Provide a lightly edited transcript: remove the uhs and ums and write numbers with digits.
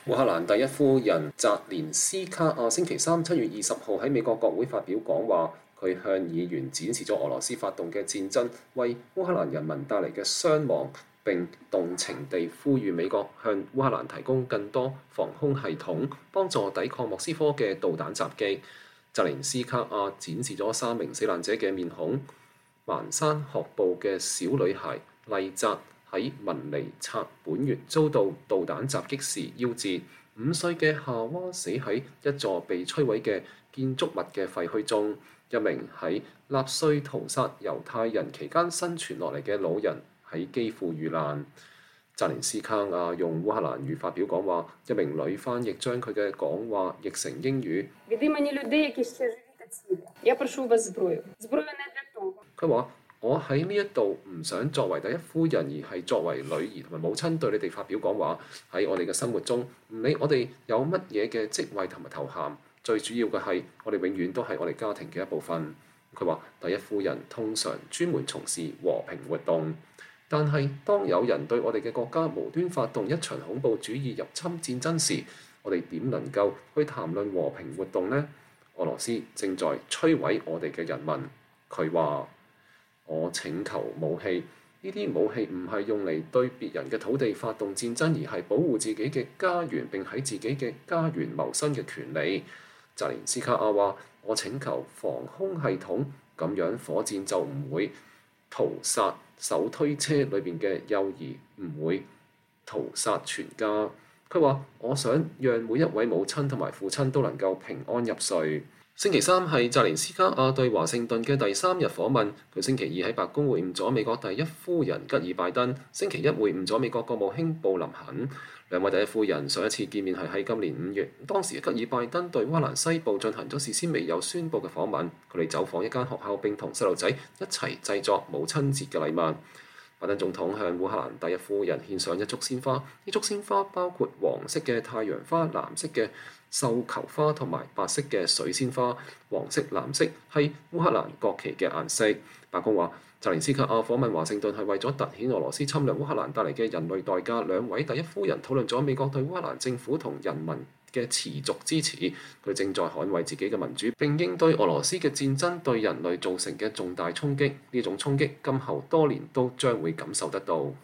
烏克蘭第一夫人澤連斯卡亞星期三7月20號喺美國國會發表講話，佢向議員展示咗俄羅斯發動嘅戰爭為烏克蘭人民帶嚟嘅傷亡，並動情地呼籲美國向烏克蘭提供更多防空系統，幫助抵抗莫斯科嘅導彈襲擊。澤連斯卡亞展示咗3名死難者嘅面孔，曼山學步嘅小女孩麗澤喺文尼察本月遭到導彈襲擊時夭折，5歲嘅夏娃死喺一座被摧毀嘅建築物嘅廢墟中，一名喺納粹屠殺猶太人期間生存落嚟嘅老人喺基輔遇難。澤連斯卡亞用烏克蘭語發表講話，一名女翻譯將佢嘅講話譯成英語。佢話：我喺呢一度唔想作為第一夫人，而係作為女兒同埋母親對你哋發表講話。喺我哋嘅生活中，唔理我哋有乜嘢嘅職位同埋頭銜，最主要嘅係我哋永遠都係我哋家庭嘅一部分。佢話第一夫人通常專門從事和平活動，但係當有人對我哋嘅國家無端發動一場恐怖主義入侵戰爭時，我哋點能夠去談論和平活動呢？俄羅斯正在摧毀我哋嘅人民。佢話：我請求武器，呢啲武器唔係用嚟對別人嘅土地發動戰爭，而係保護自己嘅家園並喺自己嘅家園謀生嘅權利。澤連斯卡亞話：我請求防空系統，咁樣火箭就唔會屠殺手推車裏邊嘅幼兒，唔會屠殺全家。佢話：我想讓每一位母親同埋父親都能夠平安入睡。星期三係澤連斯卡亞對華盛頓嘅第3日訪問。佢星期二喺白宮會晤咗美國第一夫人吉爾拜登，星期一會晤咗美國國務卿布林肯。兩位第一夫人上一次見面係喺今年5月，當時吉爾拜登對烏克蘭西部進行咗事先未有宣佈嘅訪問。佢哋走訪一間學校並同細路仔一齊製作母親節嘅禮物。拜登總統向烏克蘭第一夫人獻上一束鮮花，呢束鮮花包括黃色嘅太陽花、藍色嘅繡球花同埋白色嘅水仙花。黃色、藍色係烏克蘭國旗嘅顏色。白宮話，澤連斯卡亞訪問華盛頓係為咗凸顯俄羅斯侵略烏克蘭帶嚟嘅人類代價。兩位第一夫人討論咗美國對烏克蘭政府同人民嘅持續支持，佢正在捍衛自己嘅民主，並應對俄羅斯嘅戰爭對人類造成嘅重大衝擊。呢種衝擊今後多年都將會感受得到。